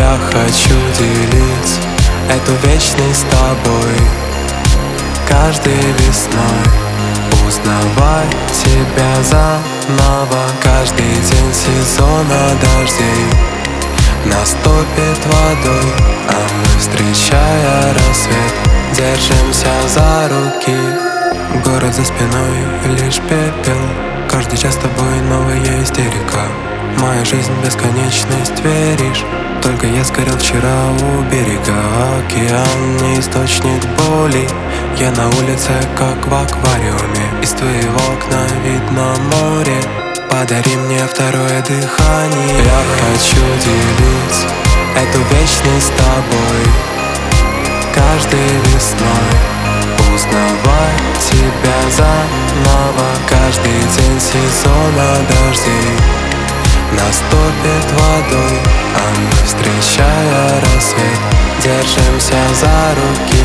Я хочу делить эту вечность с тобой. Каждой весной узнавай тебя заново. Каждый день сезона дождей наступит водой, а мы, встречая рассвет, держимся за руки. Город за спиной, лишь пепел. Каждый час с тобой новая истерика. Моя жизнь бесконечность, веришь? Только я сгорел вчера у берега. Океан не источник боли. Я на улице, как в аквариуме. Из твоего окна видно море. Подари мне второе дыхание. Я хочу делить эту вечность с тобой. Каждой весной узнавай тебя заново. Каждый день сезона дождей наступит водой, а мы, встречая рассвет, держимся за руки.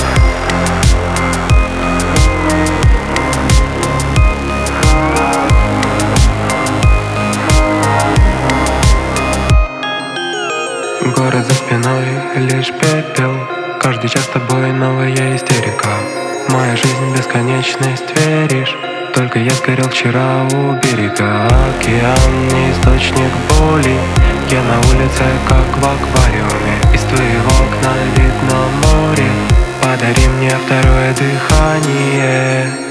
Город за спиной, лишь пепел. Каждый час с тобой новая истерика. Моя жизнь бесконечность, веришь? Только я сгорел вчера у берега. Океан не источник боли. Я на улице, как в аквариуме. Из твоего окна видно море. Подари мне второе дыхание.